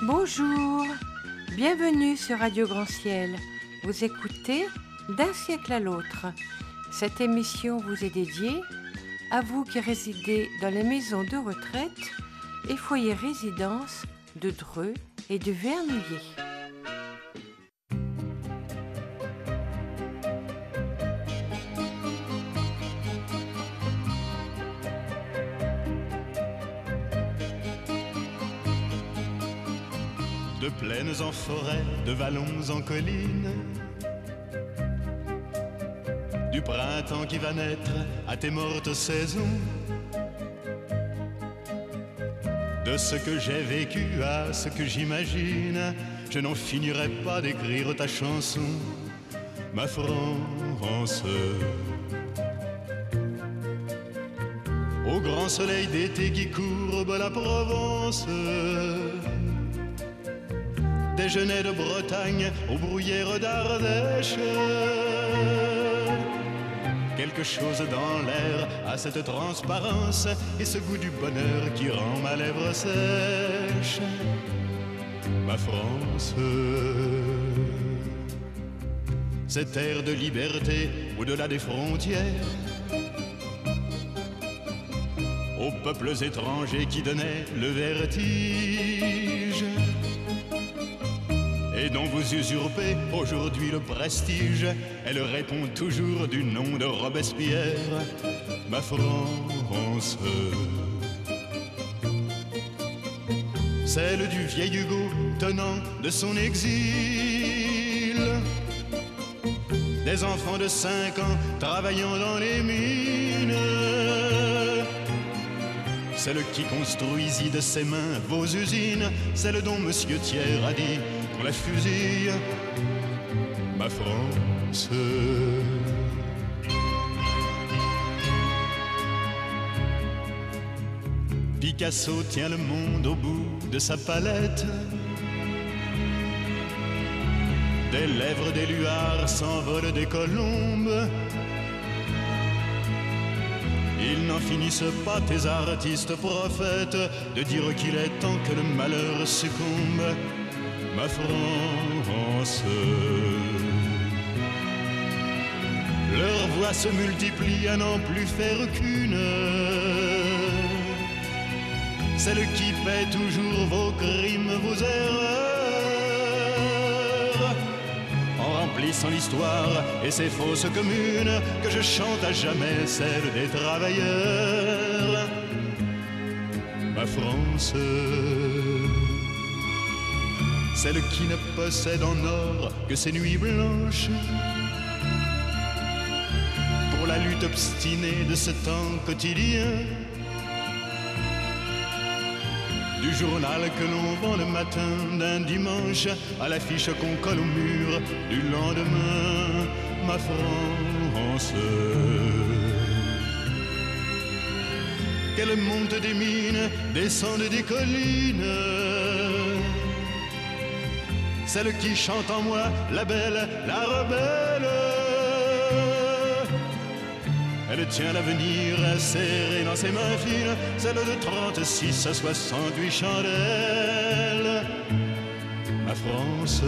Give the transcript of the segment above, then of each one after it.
Bonjour, bienvenue sur Radio Grand Ciel. Vous écoutez D'un siècle à l'autre. Cette émission vous est dédiée à vous qui résidez dans les maisons de retraite et foyers résidence de Dreux et de Vernouillet. De plaines en forêt, de vallons en collines, du printemps qui va naître à tes mortes saisons, de ce que j'ai vécu à ce que j'imagine, je n'en finirai pas d'écrire ta chanson, ma France. Au grand soleil d'été qui courbe la Provence, des genêts de Bretagne aux bruyères d'Ardèche. Quelque chose dans l'air a cette transparence et ce goût du bonheur qui rend ma lèvre sèche. Ma France, cet air de liberté au-delà des frontières, aux peuples étrangers qui donnaient le vertige, et dont vous usurpez aujourd'hui le prestige. Elle répond toujours du nom de Robespierre, ma France. Celle du vieil Hugo tenant de son exil, des enfants de 5 ans travaillant dans les mines, celle qui construisit de ses mains vos usines, celle dont Monsieur Thiers a dit qu'on la fusille, ma France. Picasso tient le monde au bout de sa palette, des lèvres des luards s'envolent des colombes. Ils n'en finissent pas, tes artistes prophètes, de dire qu'il est temps que le malheur succombe, ma France. Leurs voix se multiplient à n'en plus faire qu'une, celle qui paie toujours vos crimes, vos erreurs, en remplissant l'histoire et ses fausses communes, que je chante à jamais celle des travailleurs, ma France. Celle qui ne possède en or que ses nuits blanches, pour la lutte obstinée de ce temps quotidien, du journal que l'on vend le matin d'un dimanche à l'affiche qu'on colle au mur du lendemain, ma France. Qu'elle monte des mines, descende des collines, celle qui chante en moi, la belle, la rebelle. Elle tient l'avenir serré dans ses mains fines, celle de 36 à 68 chandelles, ma France.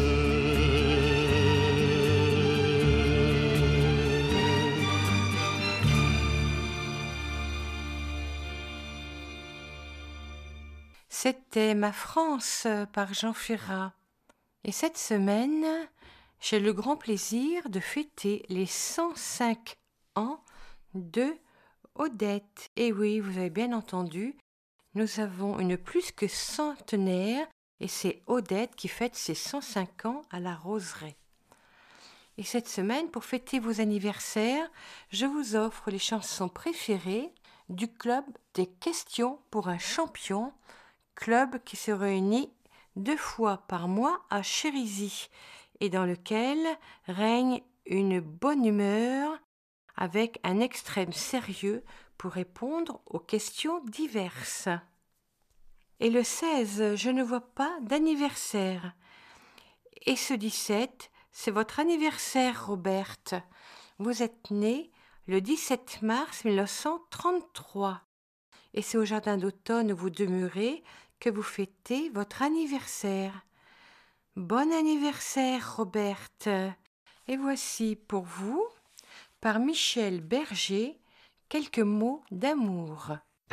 C'était Ma France par Jean Ferrat. Et cette semaine, j'ai le grand plaisir de fêter les 105 ans de Odette. Et oui, vous avez bien entendu, nous avons une plus que centenaire et c'est Odette qui fête ses 105 ans à la Roseraie. Et cette semaine, pour fêter vos anniversaires, je vous offre les chansons préférées du club des questions pour un champion, club qui se réunit 2 fois par mois à Chérisy et dans lequel règne une bonne humeur avec un extrême sérieux pour répondre aux questions diverses. Et le 16, je ne vois pas d'anniversaire. Et ce 17, c'est votre anniversaire, Roberte. Vous êtes née le 17 mars 1933. et c'est au jardin d'automne où vous demeurez que vous fêtez votre anniversaire. Bon anniversaire, Roberte. Et voici pour vous, par Michel Berger, quelques mots d'amour.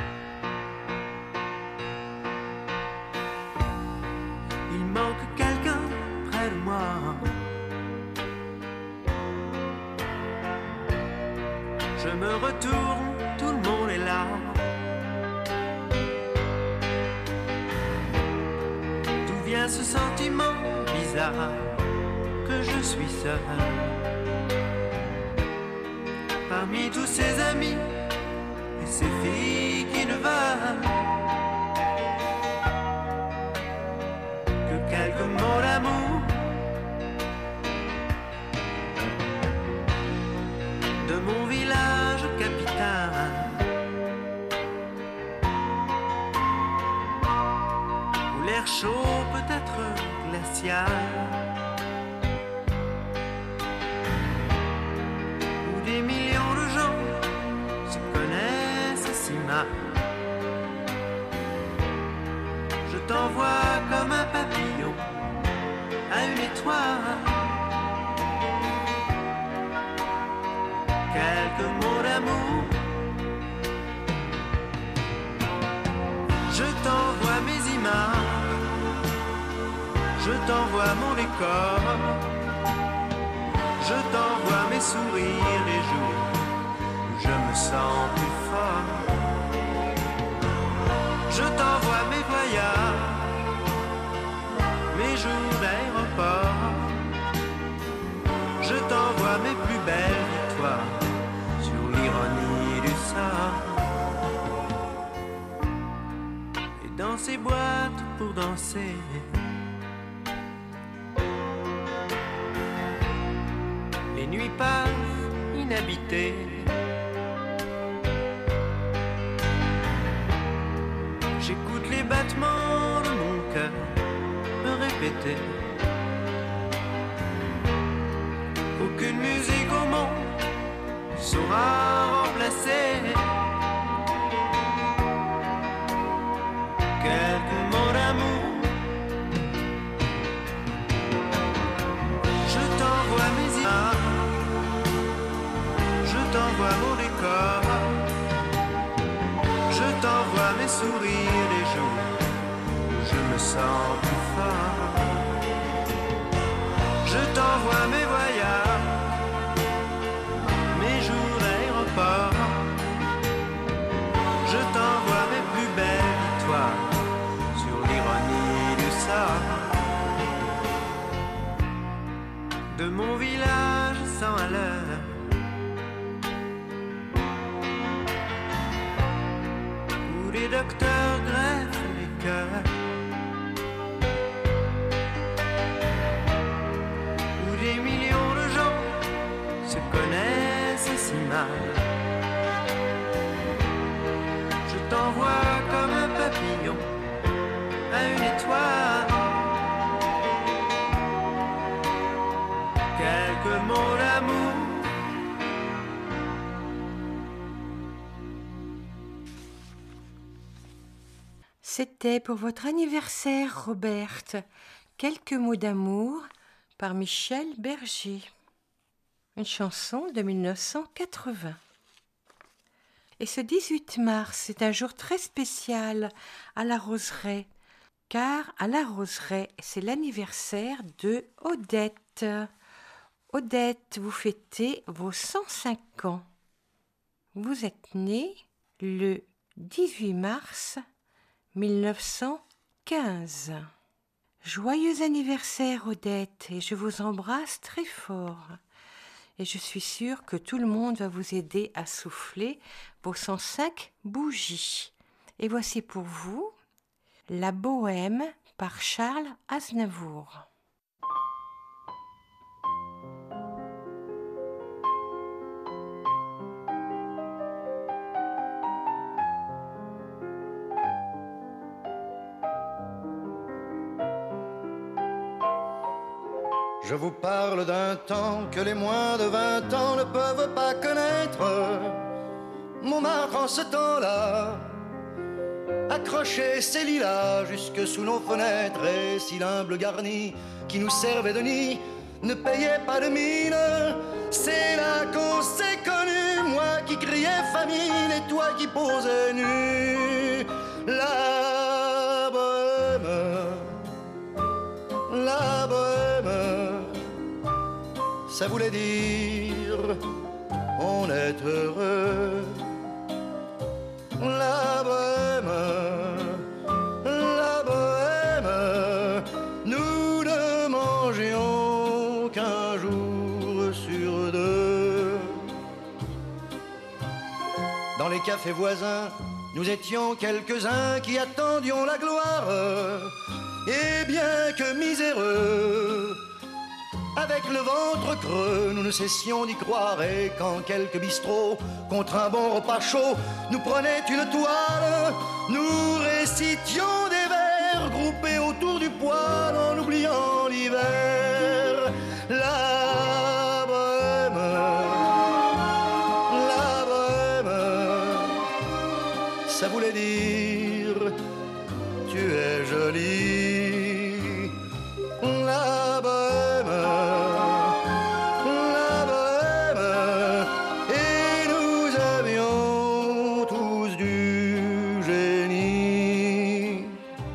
Il manque quelqu'un près de moi. Je me retourne, tout le monde est là. D'où vient ce sentiment bizarre que je suis seul parmi tous ces amis et ces filles qui ne veulent que quelques mots d'amour de mon village capitale où l'air chaud peut être glacial, où des millions de gens se connaissent si mal. Je t'envoie comme un papillon à une étoile quelques mots d'amour. Je t'envoie mes images, je t'envoie mon décor, je t'envoie mes sourires les jours où je me sens plus fort. Je t'envoie mes voyages, mes jours d'aéroport, je t'envoie mes plus belles victoires sur l'ironie du sort. Et dans ces boîtes pour danser, les nuits passent inhabitées. J'écoute les battements de mon cœur me répéter. Aucune musique au monde saura remplacer quelques mots d'amour. Je t'envoie mes images, je t'envoie mon décor, je t'envoie mes sourires les jours où je me sens plus fort. Je t'envoie mes voyages, mes jours d'aéroport, je t'envoie mes plus belles victoires sur l'ironie du sort. De mon village sans à l'heure, où les docteurs greffent les cœurs, où des millions de gens se connaissent si mal. Je t'envoie comme un papillon à une étoile quelques mots d'amour. C'était pour votre anniversaire, Roberte, quelques mots d'amour par Michel Berger. Une chanson de 1980. Et ce 18 mars est un jour très spécial à la Roseraie, car à la Roseraie, c'est l'anniversaire de Odette. Odette, vous fêtez vos 105 ans. Vous êtes née le 18 mars 1915. Joyeux anniversaire, Odette, et je vous embrasse très fort. Et je suis sûre que tout le monde va vous aider à souffler vos 105 bougies. Et voici pour vous La Bohème par Charles Aznavour. Je vous parle d'un temps que les moins de 20 ans ne peuvent pas connaître. Montmartre en ce temps-là accrochait ses lilas jusque sous nos fenêtres, et si l'humble garni qui nous servait de nid ne payait pas de mine. C'est là qu'on s'est connus, moi qui criais famine et toi qui posais nu. La bohème, ça voulait dire on est heureux. La bohème, nous ne mangions qu'un jour sur deux. Dans les cafés voisins, nous étions quelques-uns qui attendions la gloire. Et bien que miséreux, avec le ventre creux, nous ne cessions d'y croire. Et quand quelques bistrots, contre un bon repas chaud, nous prenaient une toile, nous récitions des vers groupés autour du poêle en oubliant l'hiver. La bohème, ça voulait dire tu es jolie. La bohème, et nous avions tous du génie.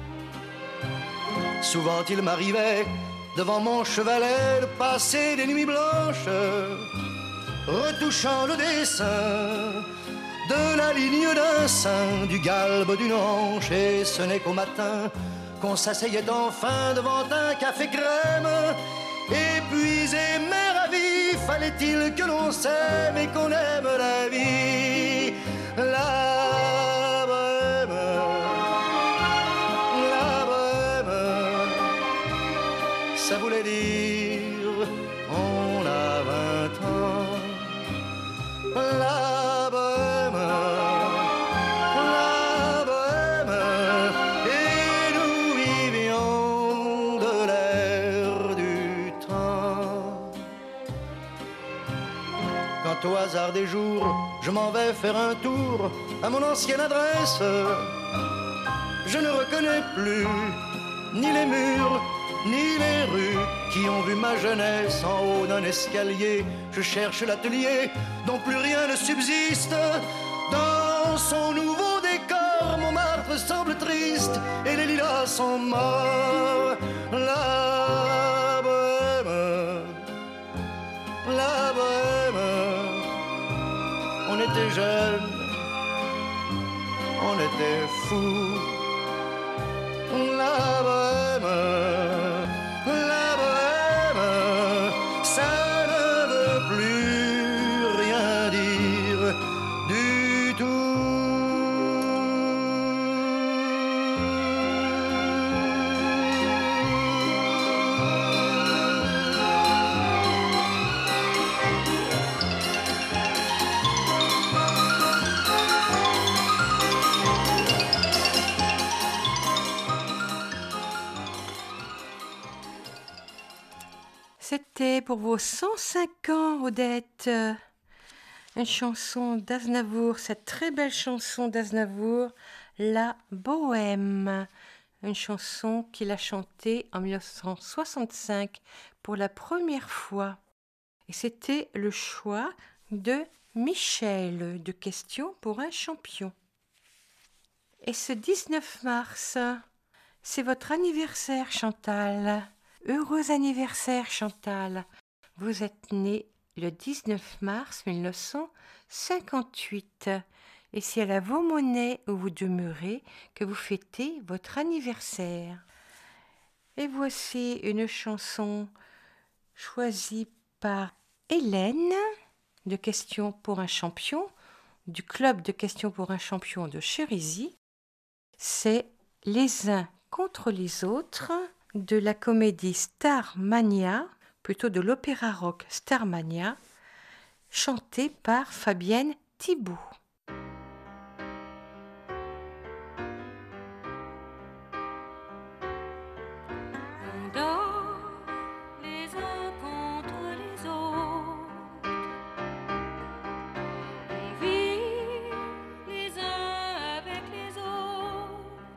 Souvent il m'arrivait devant mon chevalet de passer des nuits blanches, retouchant le dessin de la ligne d'un sein, du galbe d'une hanche, et ce n'est qu'au matin qu'on s'asseyait enfin devant un café crème. Épuisé mais ravi, fallait-il que l'on s'aime et qu'on aime la vie. La bohème, ça voulait dire on a 20 ans. La bohème, et nous vivions de l'air du temps. Quand au hasard des jours, je m'en vais faire un tour à mon ancienne adresse, je ne reconnais plus ni les murs, ni les rues qui ont vu ma jeunesse en haut d'un escalier. Je cherche l'atelier dont plus rien ne subsiste. Dans son nouveau décor, Montmartre semble triste et les lilas sont morts. La bohème, on était jeunes, on était fous. La bohème, ça ne veut plus rien dire du tout. C'était pour vos 105 ans, Odette. Une chanson d'Aznavour, cette très belle chanson d'Aznavour, La Bohème. Une chanson qu'il a chantée en 1965 pour la première fois. Et c'était le choix de Michel de Question pour un champion. Et ce 19 mars, c'est votre anniversaire, Chantal. Heureux anniversaire, Chantal. Vous êtes née le 19 mars 1958. Et c'est à la Vaumonnaie où vous demeurez que vous fêtez votre anniversaire. Et voici une chanson choisie par Hélène de Question pour un champion, du club de Question pour un champion de Chérisy. C'est Les uns contre les autres de la comédie Starmania, plutôt de l'opéra rock Starmania, chanté par Fabienne Thibault. On dort les uns contre les autres, on vit les uns avec les autres.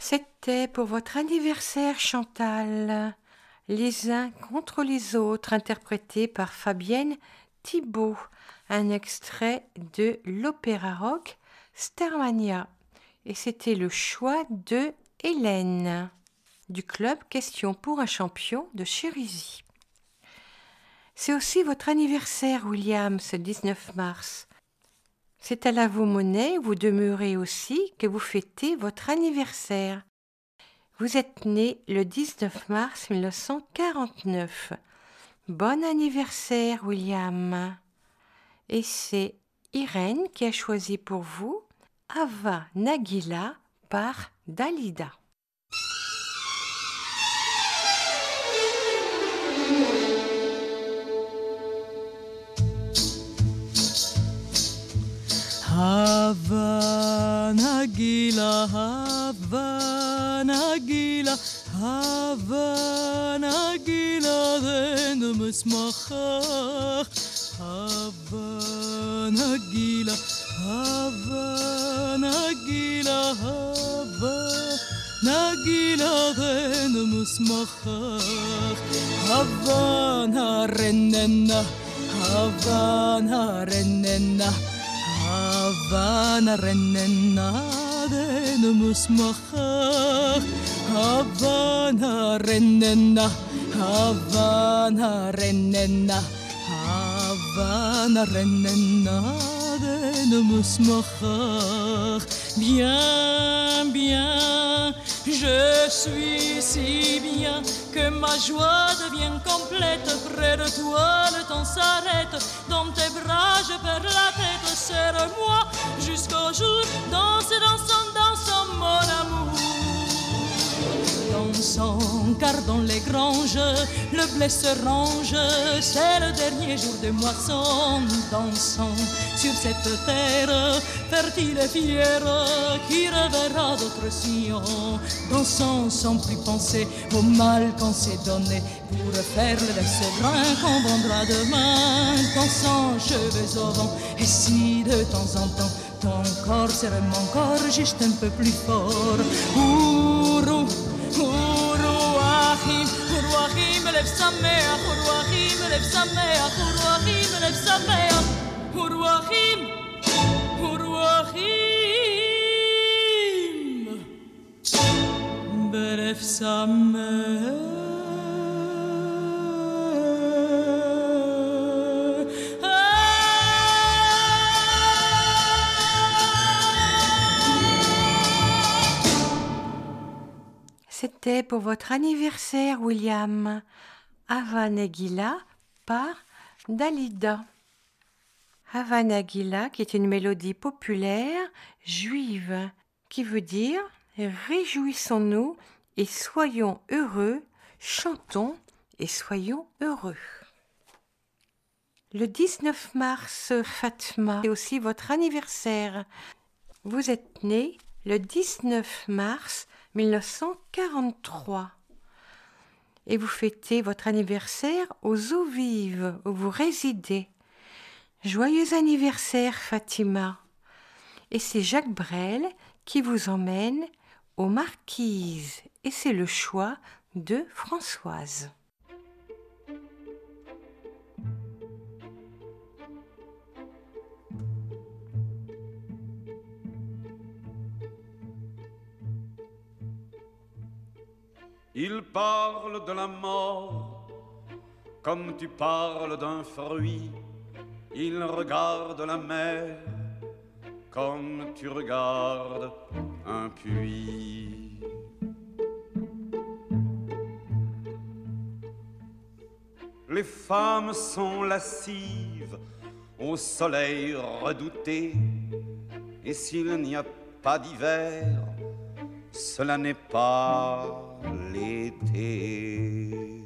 C'était pour votre anniversaire, Chantal. Les uns contre les autres, interprété par Fabienne Thibault. Un extrait de l'opéra rock Starmania. Et c'était le choix de Hélène, du club Question pour un champion de Chérisy. C'est aussi votre anniversaire, William, ce 19 mars. C'est à la Vaux-Monnaie où vous demeurez aussi que vous fêtez votre anniversaire. Vous êtes né le 19 mars 1949. Bon anniversaire, William. Et c'est Irène qui a choisi pour vous Ava Nagila par Dalida. Hava Nagila, den musmachar. Hava Nagila, den musmachar. Havana rennena, Havana rennena, den musmachar. Havana rennena, den musmachar. Bien, bien, je suis si bien que ma joie devient complète. Près de toi, le temps s'arrête. Dans tes bras, je perds la tête. Serre-moi jusqu'au jour. Dansons, dansons, dansons, mon amour. Dansons, car dans les granges, le blé se range. C'est le dernier jour de moisson. Dansons sur cette terre fertile et fière qui reverra d'autres sillons. Dansons sans plus penser au mal qu'on s'est donné pour faire le lait brun qu'on vendra demain. Dansons cheveux au vent, et si de temps en temps ton corps serre mon corps juste un peu plus fort. Ourou, Uruachim, lève sa mère, Uruachim, lève sa mère, Uruachim, lève sa mère, Uruachim, lève sa mère. C'était pour votre anniversaire, William. Ava Nagila par Dalida. Ava Nagila, qui est une mélodie populaire juive, qui veut dire « Réjouissons-nous et soyons heureux, chantons et soyons heureux ». Le 19 mars, Fatma, c'est aussi votre anniversaire. Vous êtes né le 19 mars 1943 et vous fêtez votre anniversaire aux Eaux Vives où vous résidez. Joyeux anniversaire, Fatima. Et c'est Jacques Brel qui vous emmène aux Marquises et c'est le choix de Françoise. Il parle de la mort comme tu parles d'un fruit. Il regarde la mer comme tu regardes un puits. Les femmes sont lascives au soleil redouté. Et s'il n'y a pas d'hiver, cela n'est pas l'été.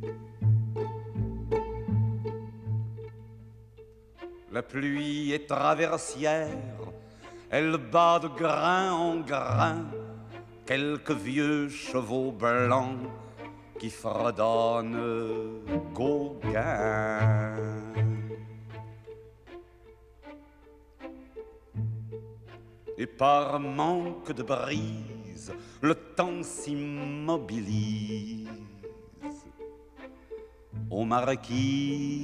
La pluie est traversière, elle bat de grain en grain quelques vieux chevaux blancs qui fredonnent Gauguin. Et par manque de brise, le temps s'immobilise. Ô marquise,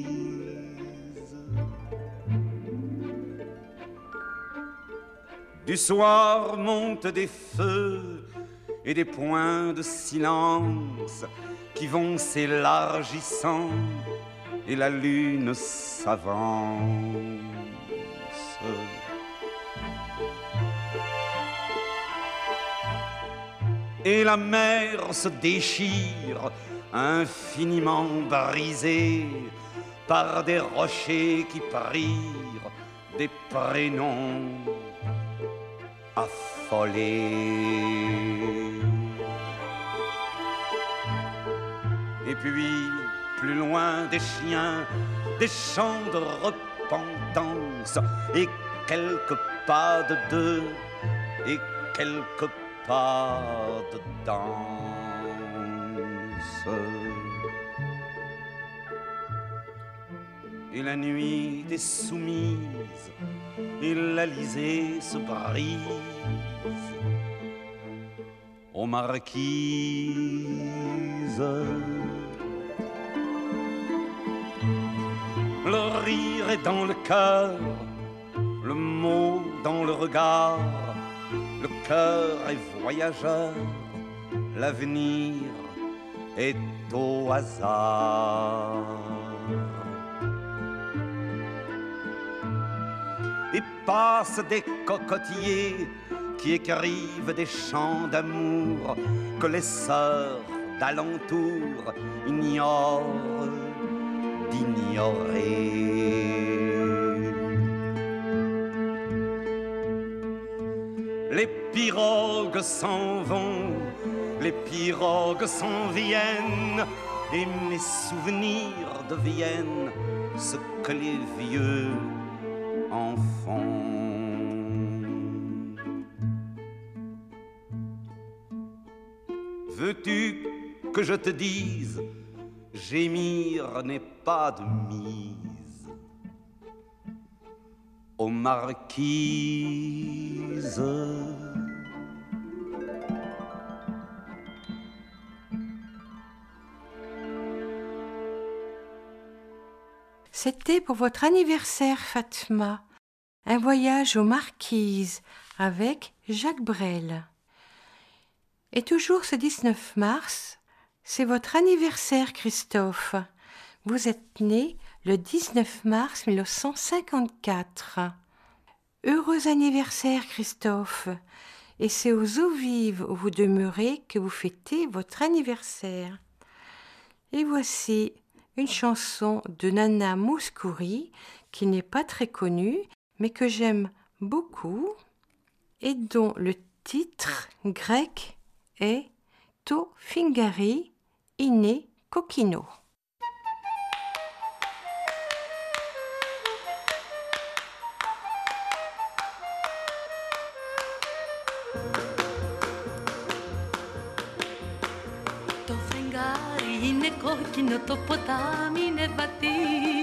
du soir montent des feux et des points de silence qui vont s'élargissant et la lune s'avance. Et la mer se déchire, infiniment brisée par des rochers qui prirent des prénoms affolés. Et puis, plus loin des chiens, des chants de repentance, et quelques pas de deux, et quelques pas de danse. Et la nuit est soumise, et l'Alizé se brise. Ô marquise, le rire est dans le cœur, le mot dans le regard, le cœur est voyageur, l'avenir est au hasard. Et passent des cocotiers qui écrivent des chants d'amour que les sœurs d'alentour ignorent d'ignorer. Les pirogues s'en vont, les pirogues s'en viennent, et mes souvenirs deviennent ce que les vieux en font. Veux-tu que je te dise, gémir n'est pas de mise. Ô marquise, C'était pour votre anniversaire, Fatma, un voyage aux Marquises avec Jacques Brel. Et toujours ce 19 mars, c'est votre anniversaire, Christophe. Vous êtes né le 19 mars 1954. Heureux anniversaire, Christophe. Et c'est aux eaux vives où vous demeurez que vous fêtez votre anniversaire. Et voici une chanson de Nana Mouskouri qui n'est pas très connue, mais que j'aime beaucoup et dont le titre grec est To Fingari Ine Kokino. Το φεγγάρι είναι κόκκινο, το ποτάμι είναι βατή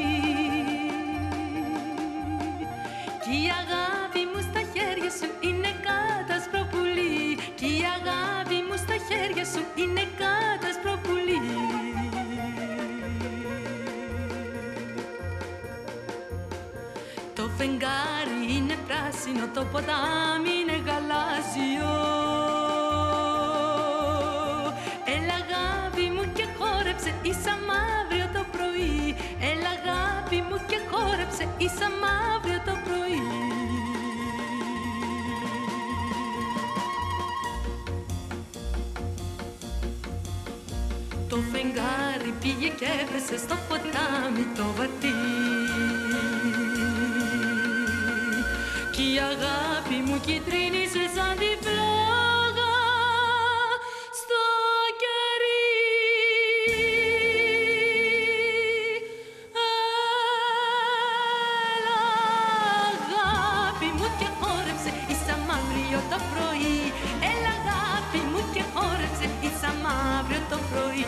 κι η αγάπη μου στα χέρια σου είναι κάτασπρο πουλί κι η αγάπη μου στα χέρια σου είναι κάτασπρο πουλί. Το φεγγάρι είναι πράσινο, το ποτάμι είναι γαλάζιο. Έλα αγάπη μου και χόρεψε, ίσα μαύριο το πρωί. Έλα αγάπη μου και χόρεψε, ίσα μαύριο το πρωί. Το φεγγάρι πήγε και έβρεσε στο ποτάμι το βατί κι η αγάπη μου κυτρίνησε σαν τη φλόγα στο κερί. Έλα αγάπη μου και χόρεψε, ίσα μαύριο το πρωί. Έλα αγάπη μου και χόρεψε, ίσα μαύριο το πρωί.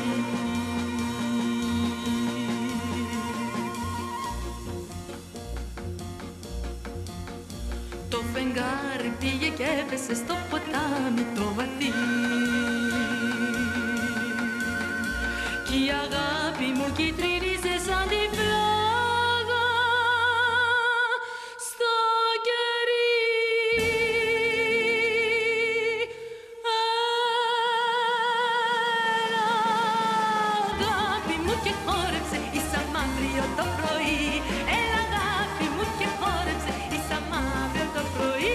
Το φεγγάρι πήγε και έπεσε στο ποτάμι το βαθύ. Κι η αγάπη μου κυτρίνιζε σαν τη φλόγα στο κερί. Έλα αγάπη μου και χόρεψε, ίσα μαύριο το πρωί. Έλα αγάπη μου και χόρεψε, ίσα μαύριο το πρωί.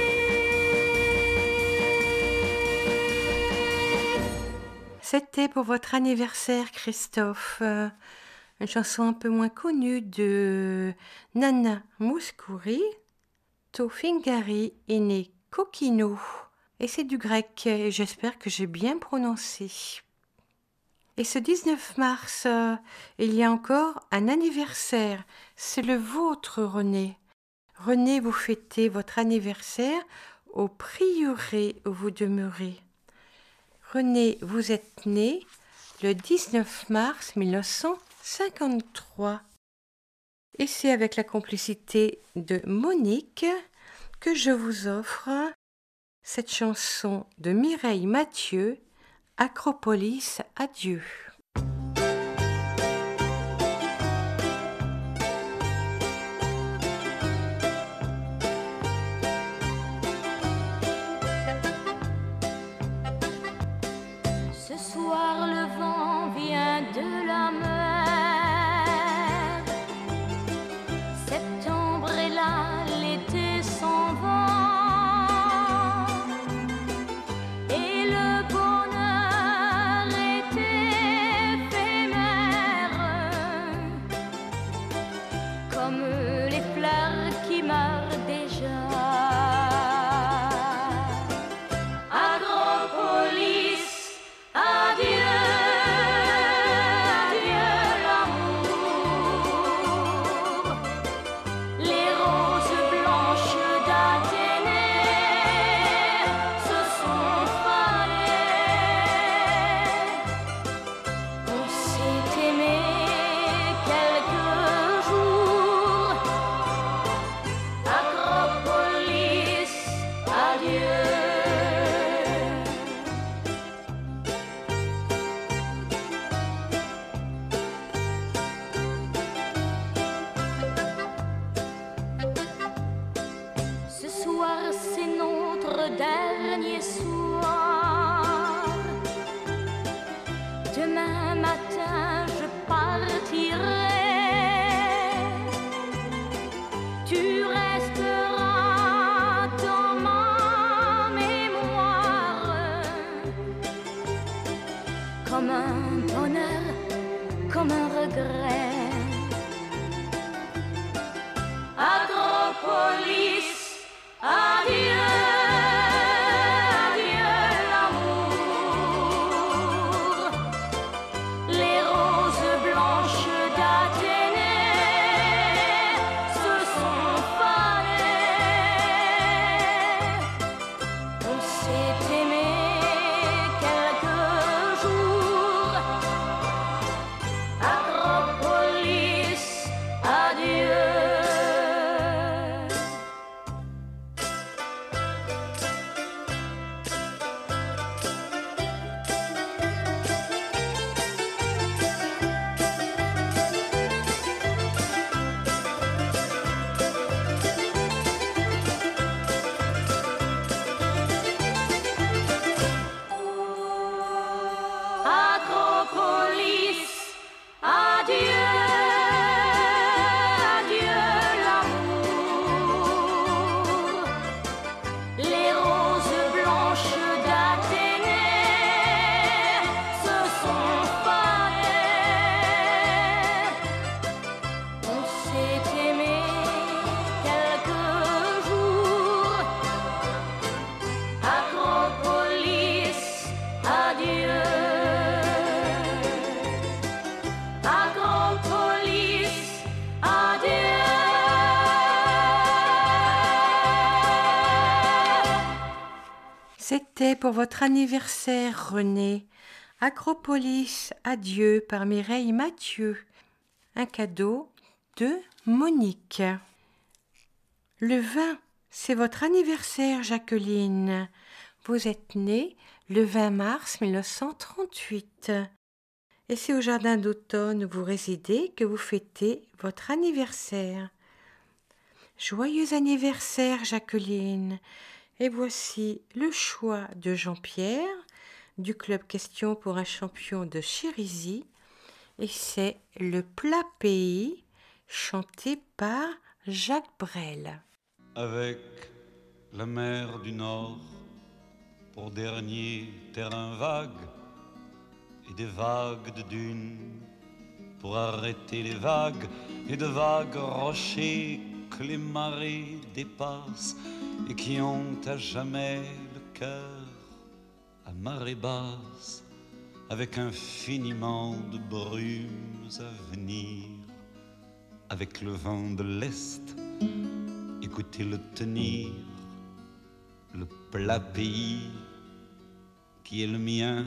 C'était pour votre anniversaire, Christophe. Une chanson un peu moins connue de Nana Mouskouri. To fingari ine kokino. Et c'est du grec, et j'espère que j'ai bien prononcé. Et ce 19 mars, il y a encore un anniversaire. C'est le vôtre, René. René, vous fêtez votre anniversaire au prieuré où vous demeurez. René, vous êtes né le 19 mars 1953. Et c'est avec la complicité de Monique que je vous offre cette chanson de Mireille Mathieu, Acropolis, adieu. Ce soir le vent vient de la mer. Septembre est là, l'été s'en va. Et le bonheur est éphémère, comme les fleurs qui meurent déjà. Acropolis, adieu, adieu l'amour. Les roses blanches d'Athénée se sont fanées. On s'est aimé quelques jours. Acropolis, adieu. Ce soir, c'est notre dernier soir. Demain matin, je partirai. Tu resteras dans ma mémoire, comme un bonheur, comme un regret. Acropolis, adieu, adieu l'amour. Les roses blanches d'Athénée se sont fanées. On s'est aimé quelques jours. Acropolis, adieu. Acropolis, adieu, adieu l'amour. Les roses blanches d'Athénée se sont fanées. On s'est aimé quelques jours. Acropolis, adieu. Acropolis, adieu. C'était pour votre anniversaire, René. Acropolis, adieu par Mireille Mathieu. Un cadeau de Monique. Le vin C'est votre anniversaire, Jacqueline. Vous êtes née le 20 mars 1938. Et c'est au jardin d'automne où vous résidez que vous fêtez votre anniversaire. Joyeux anniversaire, Jacqueline. Et voici le choix de Jean-Pierre du club Question pour un champion de Chérisy. Et c'est le plat pays chanté par Jacques Brel. Avec la mer du Nord pour dernier terrain vague et des vagues de dunes pour arrêter les vagues et de vagues rochers que les marées dépassent et qui ont à jamais le cœur à marée basse avec infiniment de brumes à venir, avec le vent de l'Est, écoutez-le tenir, le plat pays qui est le mien,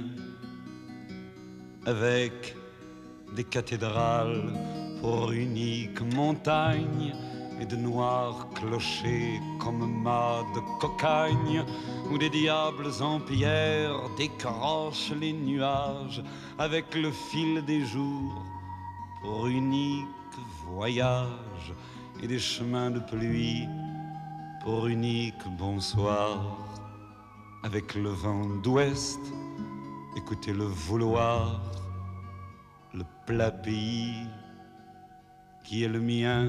avec des cathédrales pour unique montagne et de noirs clochers comme mâts de cocagne où des diables en pierre décrochent les nuages avec le fil des jours pour unique voyage et des chemins de pluie pour unique bonsoir avec le vent d'ouest, écoutez le vouloir, le plat pays qui est le mien,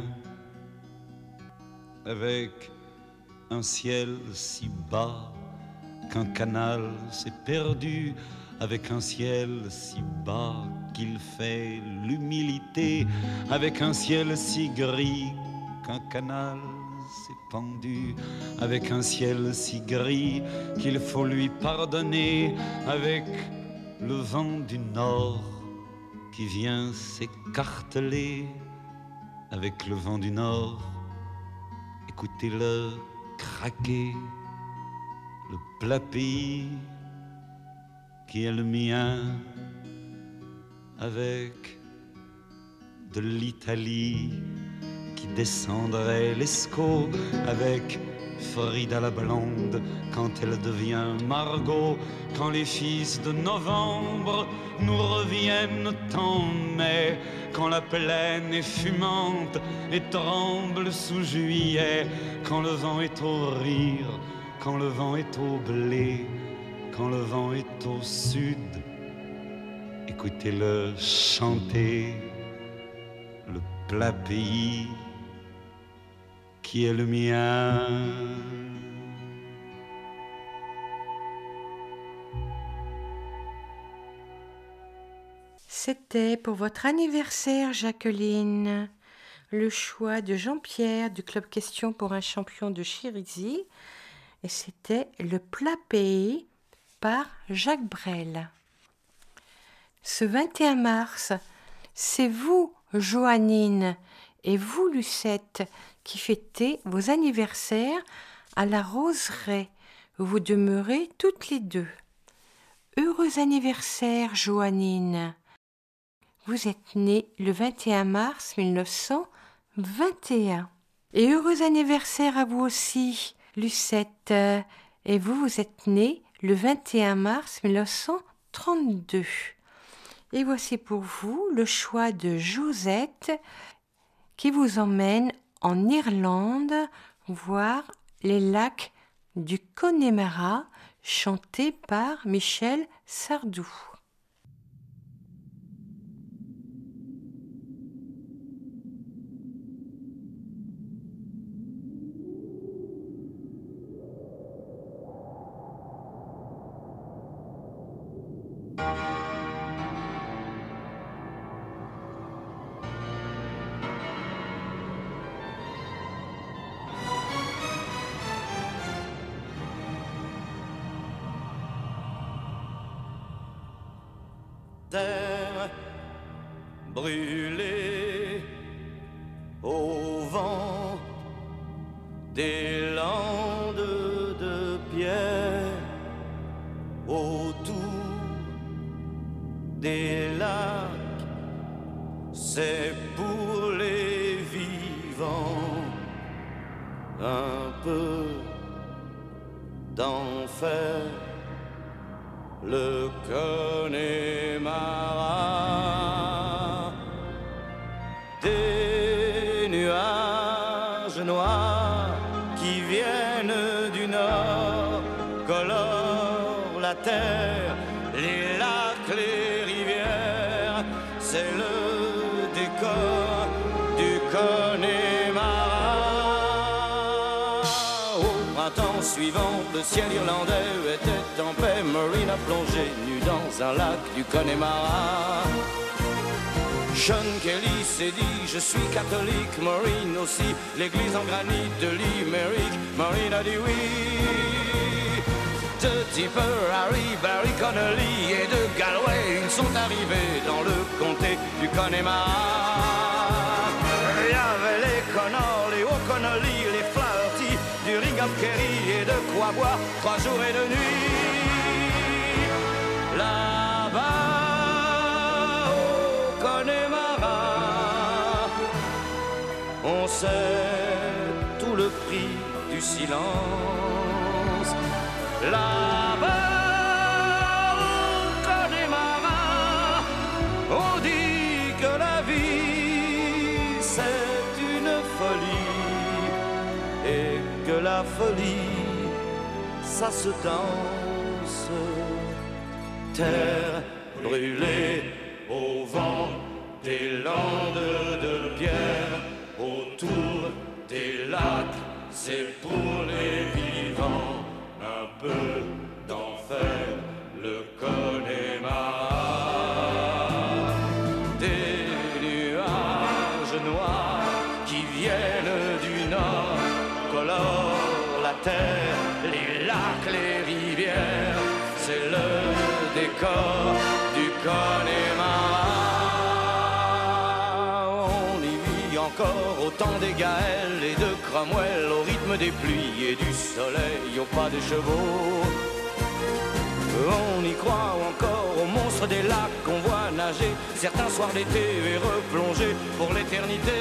avec un ciel si bas qu'un canal s'est perdu, avec un ciel si bas qu'il fait l'humilité, avec un ciel si gris qu'un canal s'est pendu, avec un ciel si gris qu'il faut lui pardonner, avec le vent du nord qui vient s'écarteler, avec le vent du nord, écoutez-le craquer, le plat pays qui est le mien, avec de l'Italie qui descendrait l'Escaut, avec Frida la blonde quand elle devient Margot, quand les fils de novembre nous reviennent en mai, quand la plaine est fumante et tremble sous juillet, quand le vent est au rire, quand le vent est au blé, quand le vent est au sud, écoutez-le chanter, le plat pays qui est le mien. C'était pour votre anniversaire, Jacqueline, le choix de Jean-Pierre du club Question pour un champion de Chérisy. Et c'était le plat pays par Jacques Brel. Ce 21 mars, c'est vous, Joannine, et vous, Lucette, qui fêtez vos anniversaires à la Roseraie, où vous demeurez toutes les deux. Heureux anniversaire, Joannine. Vous êtes née le 21 mars 1921. Et heureux anniversaire à vous aussi, Lucette. Et vous êtes née le 21 mars 1932. Et voici pour vous le choix de Josette qui vous emmène en Irlande voir les lacs du Connemara chantés par Michel Sardou. Terre brûlée au vent des landes de pierre autour des lacs, c'est pour les vivants un peu d'enfer. Le Connemara, des nuages noirs qui viennent du nord colorent la terre, les lacs, les rivières. C'est le décor du Connemara. Au printemps suivant, le ciel irlandais était en paix. Maureen a plongé nue dans un lac du Connemara. Sean Kelly s'est dit, je suis catholique. Maureen aussi, l'église en granit de Limerick. Maureen a dit oui. De Tipper, Harry, Barry Connolly et de Galway, ils sont arrivés dans le comté du Connemara. Il y avait les Connors, les O'Connolly, les Flaherty, du Ring of Kerry et de quoi boire 3 jours et 2 nuits. Là-bas au Connemara, on sait tout le prix du silence. Là-bas au Connemara, on dit que la vie c'est une folie et que la folie ça se danse. Terre brûlée au vent des landes de pierre, autour des lacs, c'est pour les vivants. Un peu d'enfer, le Connemara. Des nuages noirs qui viennent du nord colorent la terre, les lacs, les rivières. C'est le décor du Connemara. On y vit encore au temps des Gaëls et de Cromwell, au rythme des pluies et du soleil, au pas des chevaux. On y croit encore aux monstres des lacs qu'on voit nager certains soirs d'été et replonger pour l'éternité.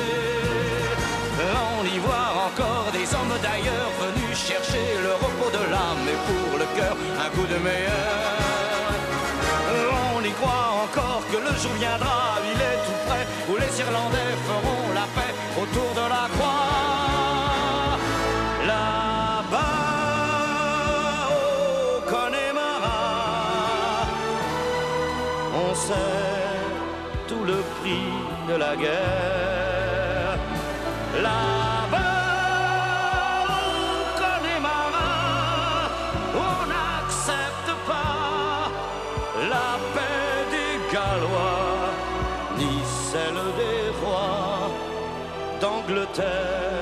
On y voit encore des hommes d'ailleurs venus chercher le repos de l'âme et pour le cœur un coup de meilleur. On y croit encore que le jour viendra, il est tout près, où les Irlandais feront la paix autour de la croix. Là-bas au Connemara, on sait tout le prix de la guerre. Là-bas au Connemara, on n'accepte pas la paix des Gallois, ni celle des rois d'Angleterre.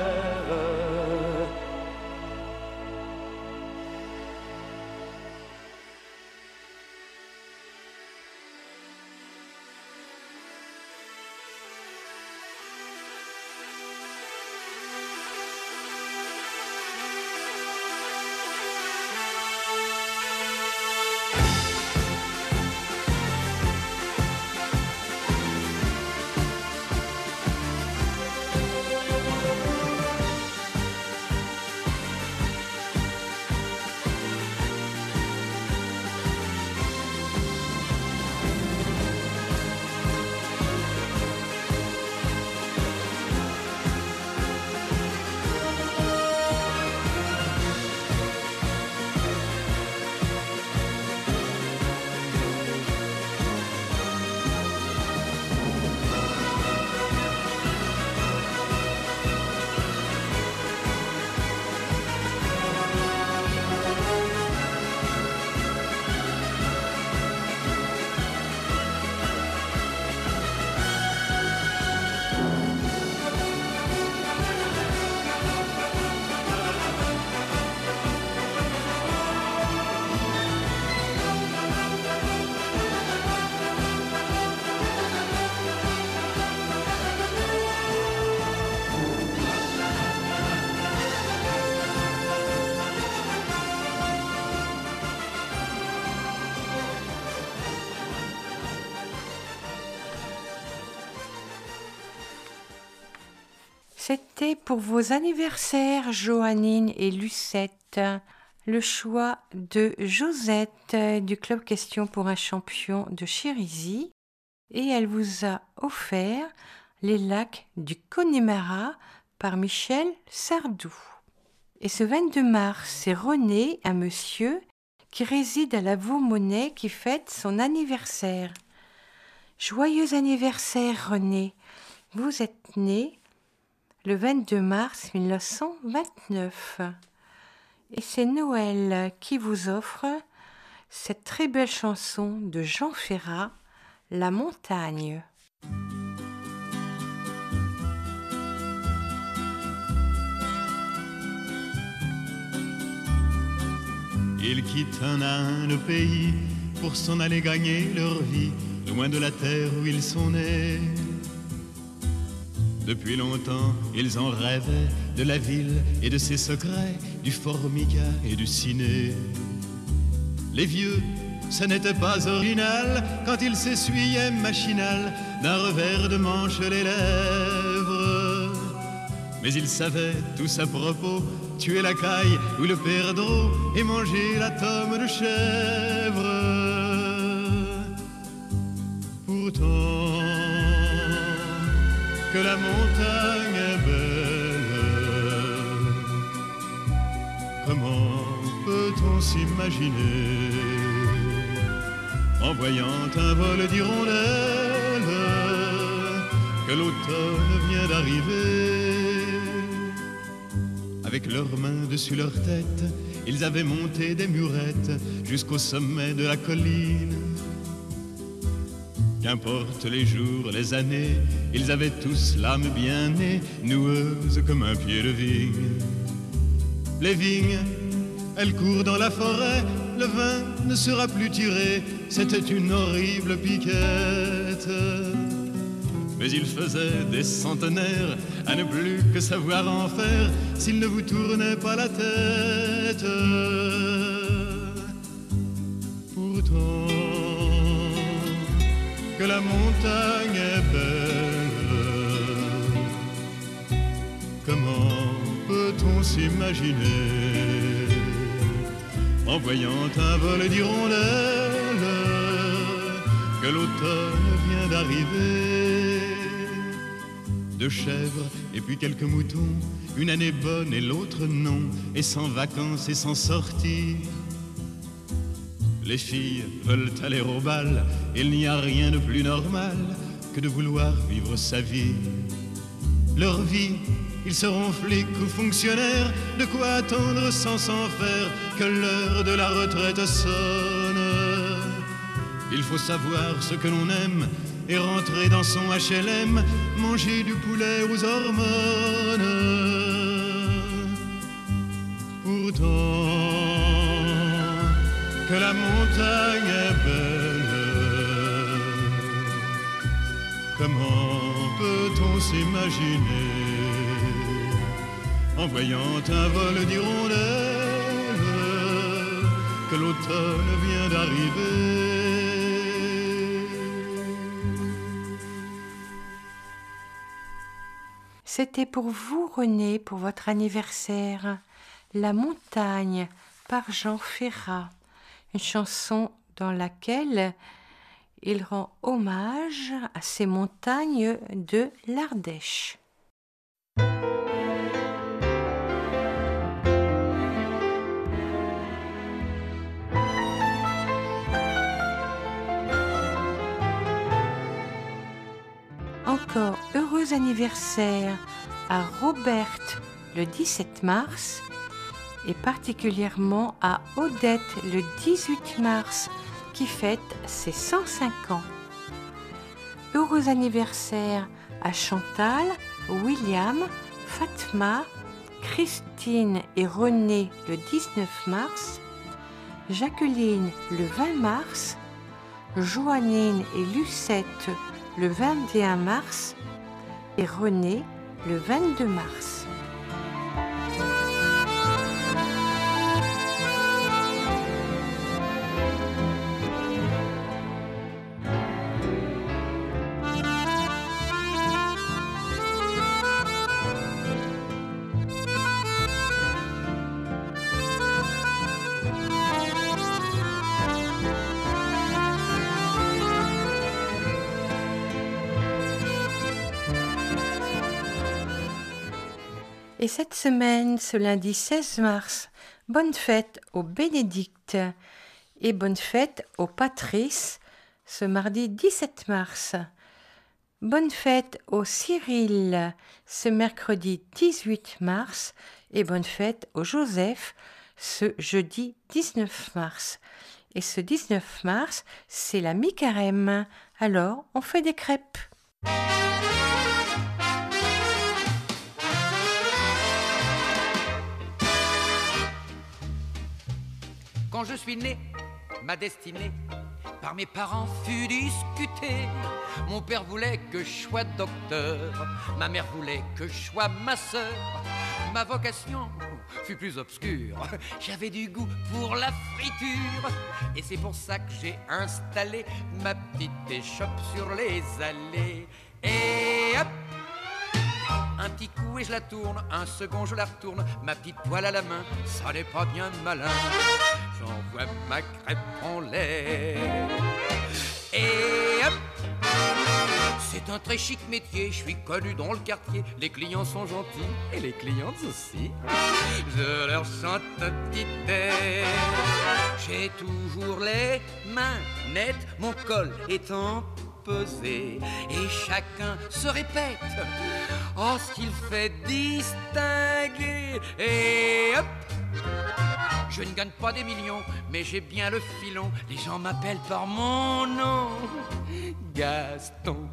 C'était pour vos anniversaires, Joannine et Lucette. Le choix de Josette du Club Question pour un champion de Chérisy. Et elle vous a offert Les lacs du Connemara par Michel Sardou. Et ce 22 mars, c'est René, un monsieur qui réside à la Vaux-Monnaie, qui fête son anniversaire. Joyeux anniversaire, René. Vous êtes né le 22 mars 1929. Et c'est Noël qui vous offre cette très belle chanson de Jean Ferrat, La montagne. Ils quittent un à un le pays pour s'en aller gagner leur vie, loin de la terre où ils sont nés. Depuis longtemps, ils en rêvaient de la ville et de ses secrets, du formica et du ciné. Les vieux, ce n'était pas original quand ils s'essuyaient machinal d'un revers de manche les lèvres. Mais ils savaient tous à propos tuer la caille ou le perdreau et manger la tome de chèvre. Pourtant, que la montagne est belle, comment peut-on s'imaginer en voyant un vol d'hirondelles que l'automne vient d'arriver? Avec leurs mains dessus leur tête, ils avaient monté des murettes jusqu'au sommet de la colline. Qu'importe les jours, les années, ils avaient tous l'âme bien née, noueuse comme un pied de vigne. Les vignes, elles courent dans la forêt, le vin ne sera plus tiré, c'était une horrible piquette. Mais il faisait des centenaires à ne plus que savoir en faire s'il ne vous tournait pas la tête. Pourtant, que la montagne est belle, comment peut-on s'imaginer en voyant un vol d'hirondelles que l'automne vient d'arriver? Deux chèvres et puis quelques moutons, une année bonne et l'autre non, et sans vacances et sans sortie. Les filles veulent aller au bal, il n'y a rien de plus normal que de vouloir vivre sa vie. Leur vie, ils seront flics ou fonctionnaires, de quoi attendre sans s'en faire que l'heure de la retraite sonne. Il faut savoir ce que l'on aime et rentrer dans son HLM, manger du poulet aux hormones. Pourtant, que la montagne est belle, comment peut-on s'imaginer en voyant un vol d'hirondelles que l'automne vient d'arriver? C'était pour vous, René, pour votre anniversaire, La montagne par Jean Ferrat, une chanson dans laquelle il rend hommage à ces montagnes de l'Ardèche. Encore heureux anniversaire à Roberte le 17 mars et particulièrement à Odette le 18 mars qui fête ses 105 ans. Heureux anniversaire à Chantal, William, Fatma, Christine et René le 19 mars, Jacqueline le 20 mars, Joannine et Lucette le 21 mars et René le 22 mars. Et cette semaine, ce lundi 16 mars, bonne fête aux Bénédictes et bonne fête aux Patrice ce mardi 17 mars. Bonne fête au Cyril ce mercredi 18 mars et bonne fête au Joseph ce jeudi 19 mars. Et ce 19 mars, c'est la mi-carême. Alors, on fait des crêpes. Quand je suis né, ma destinée par mes parents fut discutée. Mon père voulait que je sois docteur, ma mère voulait que je sois masseur. Ma vocation fut plus obscure, j'avais du goût pour la friture. Et c'est pour ça que j'ai installé ma petite échoppe sur les allées. Et hop, un petit coup et je la tourne, un second je la retourne, ma petite poêle à la main, ça n'est pas bien malin. J'envoie ma crêpe en l'air. Et hop, c'est un très chic métier, je suis connu dans le quartier. Les clients sont gentils et les clientes aussi. Je leur chante un petit air. J'ai toujours les mains nettes, mon col étant pesé. Et chacun se répète, oh ce qu'il fait distinguer. Et hop, je ne gagne pas des millions, mais j'ai bien le filon. Les gens m'appellent par mon nom, Gaston.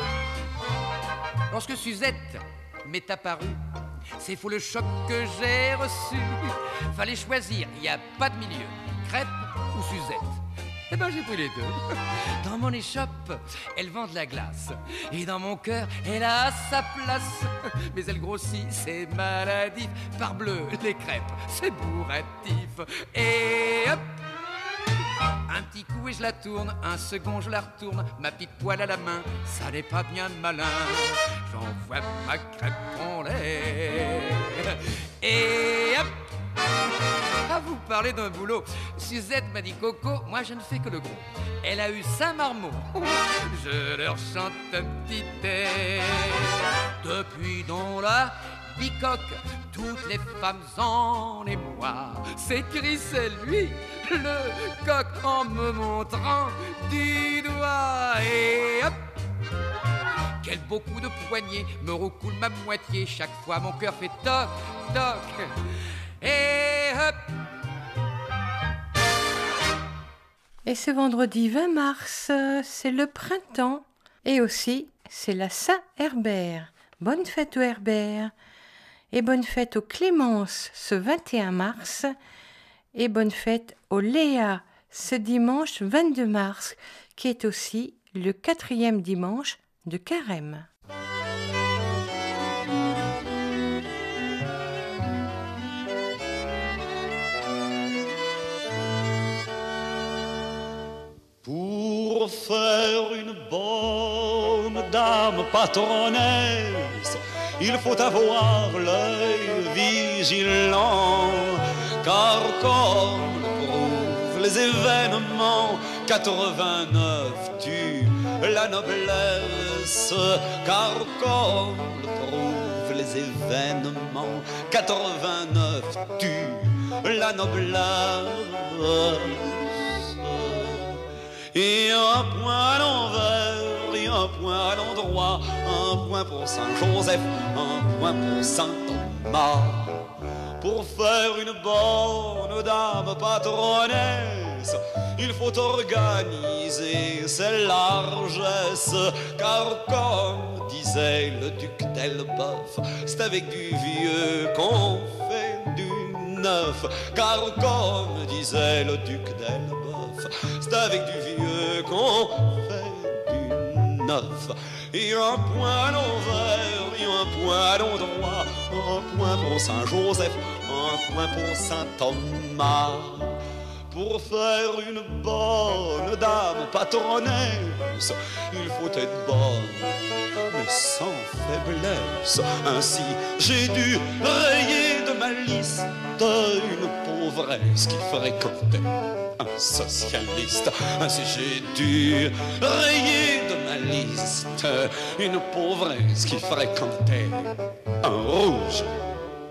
Lorsque Suzette m'est apparue, c'est fou le choc que j'ai reçu. Fallait choisir, il n'y a pas de milieu, crêpe ou Suzette. Eh ben j'ai pris les deux. Dans mon échoppe, elle vend de la glace. Et dans mon cœur, elle a sa place. Mais elle grossit, c'est maladif. Parbleu, les crêpes, c'est bourratif. Et hop, un petit coup et je la tourne, un second je la retourne. Ma petite poêle à la main, ça n'est pas bien malin. J'envoie ma crêpe en l'air. Et hop, à vous parler d'un boulot, Suzette m'a dit Coco, moi je ne fais que le gros. Elle a eu 5 marmots, je leur chante un petit air. Depuis dans la bicoque, toutes les femmes en émoi. S'écrie c'est lui, le coq, en me montrant du doigt. Et hop, quel beau coup de poignet me recoule ma moitié. Chaque fois mon cœur fait toc, toc. Et hop. Et ce vendredi 20 mars, c'est le printemps. Et aussi, c'est la Saint-Herbert. Bonne fête au Herbert. Et bonne fête aux Clémence ce 21 mars. Et bonne fête au Léa ce dimanche 22 mars, qui est aussi le 4e dimanche de Carême. Pour faire une bonne dame patronnesse, il faut avoir l'œil vigilant, car comme le prouvent les événements, 89 tue la noblesse, car comme le prouvent les événements, 89 tue la noblesse. Et un point à l'envers, et un point à l'endroit, un point pour Saint-Joseph, un point pour Saint-Thomas. Pour faire une bonne dame patronnesse, il faut organiser ses largesses, car comme disait le duc d'Elbeuf, c'est avec du vieux qu'on fait du neuf. Car comme disait le duc d'Elbeuf, c'est avec du vieux qu'on fait du neuf. Et un point à l'envers, et un point à l'endroit, un point pour Saint-Joseph, un point pour Saint-Thomas. Pour faire une bonne dame patronnesse, il faut être bonne, mais sans faiblesse. Ainsi, j'ai dû rayer de ma liste une pauvresse qui fréquentait un socialiste. Ainsi, j'ai dû rayer de ma liste une pauvresse qui fréquentait un rouge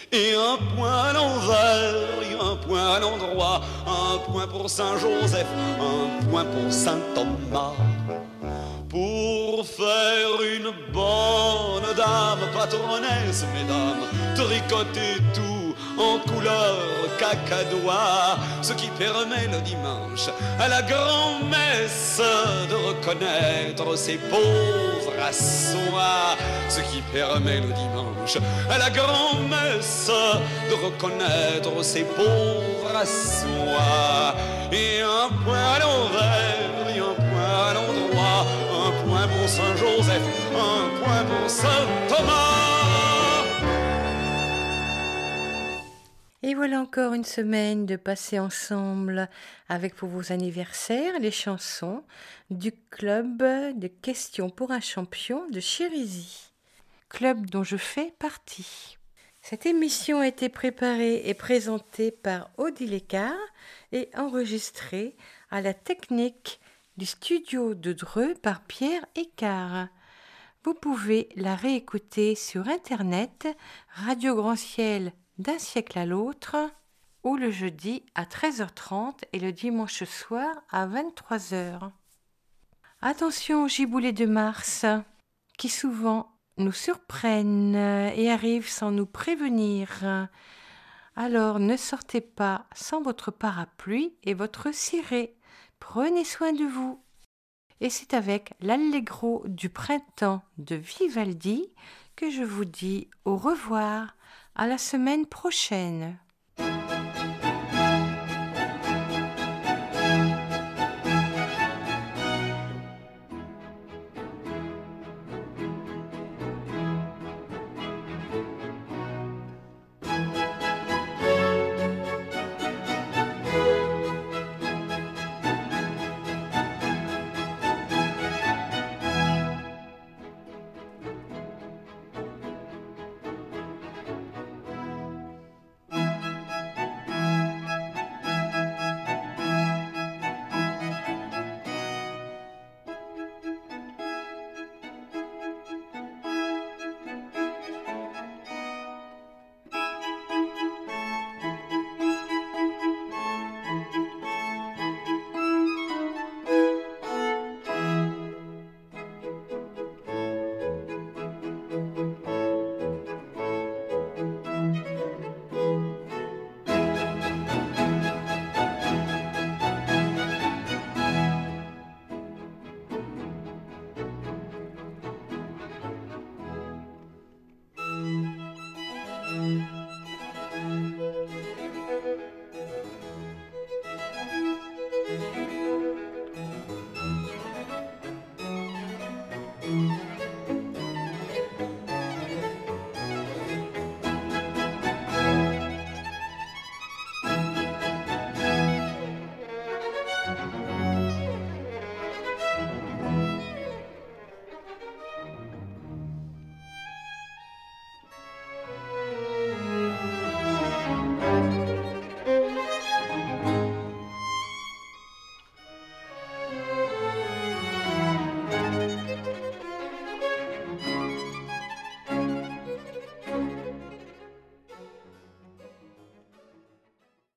Et un point à l'envers, et un point à l'endroit, un point pour Saint-Joseph, un point pour Saint-Thomas. Pour faire une bonne dame, patronnesse, mesdames, tricotez tout en couleur cacadois, ce qui permet le dimanche à la grand-messe de reconnaître ses pauvres à soi, ce qui permet le dimanche à la grand-messe de reconnaître ses pauvres à soi. Et un point à l'envers, et un point à l'endroit, un point pour Saint-Joseph, un point pour Saint-Thomas. Et voilà encore une semaine de passer ensemble avec pour vos anniversaires les chansons du club de questions pour un champion de Chérisy, club dont je fais partie. Cette émission a été préparée et présentée par Odile Écart et enregistrée à la technique du studio de Dreux par Pierre Écart. Vous pouvez la réécouter sur internet Radio Grand Ciel d'un siècle à l'autre, ou le jeudi à 13h30 et le dimanche soir à 23h. Attention aux giboulées de mars, qui souvent nous surprennent et arrivent sans nous prévenir. Alors ne sortez pas sans votre parapluie et votre ciré. Prenez soin de vous. Et c'est avec l'Allegro du printemps de Vivaldi que je vous dis au revoir. À la semaine prochaine.